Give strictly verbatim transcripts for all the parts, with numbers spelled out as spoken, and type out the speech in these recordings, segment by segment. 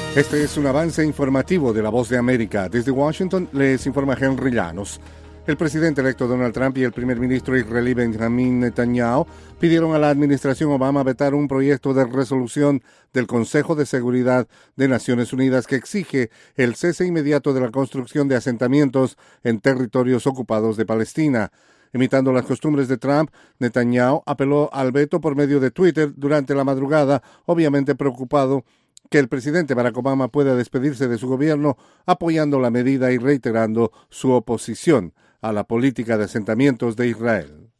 Este es un avance informativo de La Voz de América. Desde Washington les informa Henry Llanos. El presidente electo Donald Trump y el primer ministro israelí Benjamin Netanyahu pidieron a la administración Obama vetar un proyecto de resolución del Consejo de Seguridad de Naciones Unidas que exige el cese inmediato de la construcción de asentamientos en territorios ocupados de Palestina. Imitando las costumbres de Trump, Netanyahu apeló al veto por medio de Twitter durante la madrugada, obviamente preocupado que el presidente Barack Obama pueda despedirse de su gobierno apoyando la medida y reiterando su oposición a la política de asentamientos de Israel.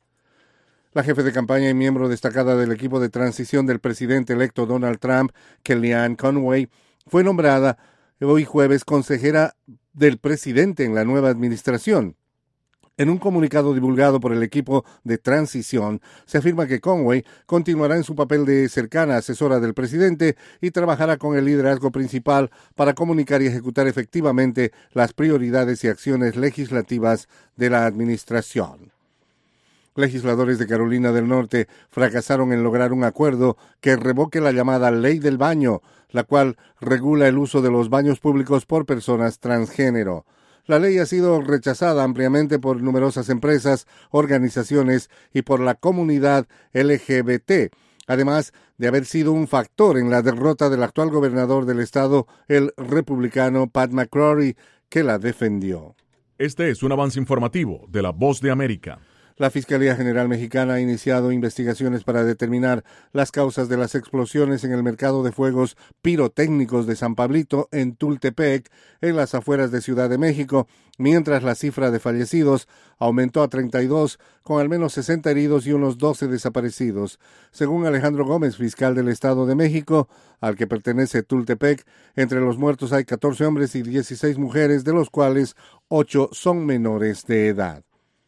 La jefe de campaña y miembro destacada del equipo de transición del presidente electo Donald Trump, Kellyanne Conway, fue nombrada hoy jueves consejera del presidente en la nueva administración. En un comunicado divulgado por el equipo de transición, se afirma que Conway continuará en su papel de cercana asesora del presidente y trabajará con el liderazgo principal para comunicar y ejecutar efectivamente las prioridades y acciones legislativas de la administración. Legisladores de Carolina del Norte fracasaron en lograr un acuerdo que revoque la llamada Ley del Baño, la cual regula el uso de los baños públicos por personas transgénero. La ley ha sido rechazada ampliamente por numerosas empresas, organizaciones y por la comunidad L G B T, además de haber sido un factor en la derrota del actual gobernador del estado, el republicano Pat McCrory, que la defendió. Este es un avance informativo de La Voz de América. La Fiscalía General Mexicana ha iniciado investigaciones para determinar las causas de las explosiones en el mercado de fuegos pirotécnicos de San Pablito en Tultepec, en las afueras de Ciudad de México, mientras la cifra de fallecidos aumentó a treinta y dos, con al menos sesenta heridos y unos doce desaparecidos. Según Alejandro Gómez, fiscal del Estado de México, al que pertenece Tultepec, entre los muertos hay catorce hombres y dieciséis mujeres, de los cuales ocho son menores de edad.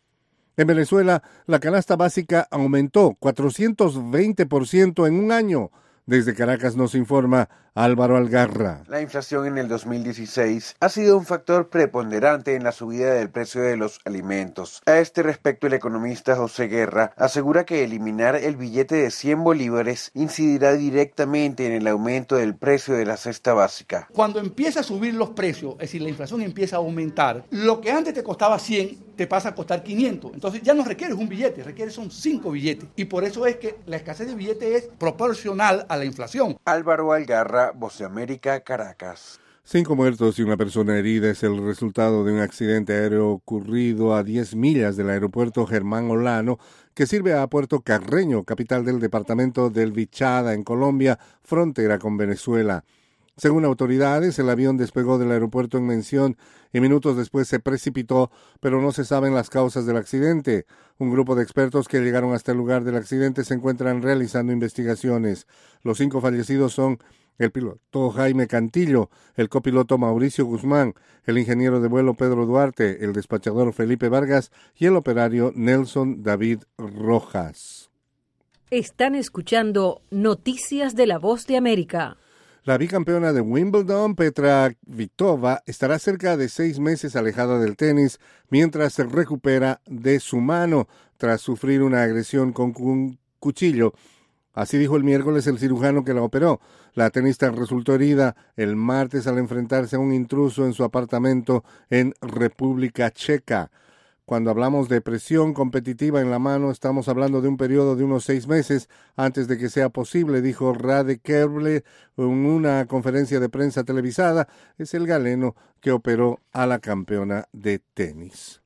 En Venezuela, la canasta básica aumentó cuatrocientos veinte por ciento en un año. Desde Caracas nos informa Álvaro Algarra. La inflación en el dos mil dieciséis ha sido un factor preponderante en la subida del precio de los alimentos. A este respecto, el economista José Guerra asegura que eliminar el billete de cien bolívares incidirá directamente en el aumento del precio de la cesta básica. Cuando empieza a subir los precios, es decir, la inflación empieza a aumentar, lo que antes te costaba cien te pasa a costar quinientos. Entonces ya no requieres un billete, requieres son cinco billetes. Y por eso es que la escasez de billetes es proporcional a la inflación. Álvaro Algarra, Voz de América, Caracas. Cinco muertos y una persona herida es el resultado de un accidente aéreo ocurrido a diez millas del aeropuerto Germán Olano, que sirve a Puerto Carreño, capital del departamento del Vichada, en Colombia, frontera con Venezuela. Según autoridades, el avión despegó del aeropuerto en mención y minutos después se precipitó, pero no se saben las causas del accidente. Un grupo de expertos que llegaron hasta el lugar del accidente se encuentran realizando investigaciones. Los cinco fallecidos son el piloto Jaime Cantillo, el copiloto Mauricio Guzmán, el ingeniero de vuelo Pedro Duarte, el despachador Felipe Vargas y el operario Nelson David Rojas. Están escuchando Noticias de La Voz de América. La bicampeona de Wimbledon, Petra Kvitova, estará cerca de seis meses alejada del tenis mientras se recupera de su mano tras sufrir una agresión con un cuchillo. Así dijo el miércoles el cirujano que la operó. La tenista resultó herida el martes al enfrentarse a un intruso en su apartamento en República Checa. Cuando hablamos de presión competitiva en la mano, estamos hablando de un periodo de unos seis meses antes de que sea posible, dijo Rade Kerble en una conferencia de prensa televisada. Es el galeno que operó a la campeona de tenis.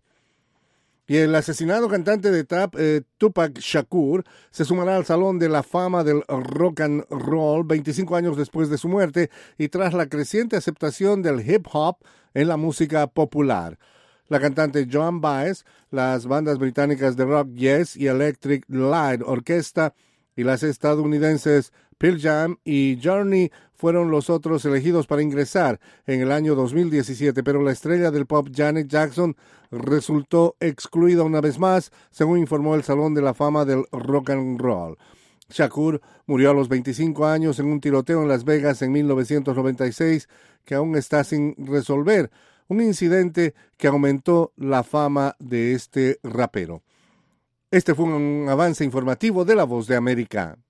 Y el asesinado cantante de tap, eh, Tupac Shakur, se sumará al Salón de la Fama del Rock and Roll veinticinco años después de su muerte y tras la creciente aceptación del hip hop en la música popular. La cantante Joan Baez, las bandas británicas de rock Yes y Electric Light Orchestra y las estadounidenses Pearl Jam y Journey fueron los otros elegidos para ingresar en el año dos mil diecisiete, pero la estrella del pop Janet Jackson resultó excluida una vez más, según informó el Salón de la Fama del Rock and Roll. Shakur murió a los veinticinco años en un tiroteo en Las Vegas en mil novecientos noventa y seis que aún está sin resolver. Un incidente que aumentó la fama de este rapero. Este fue un avance informativo de La Voz de América.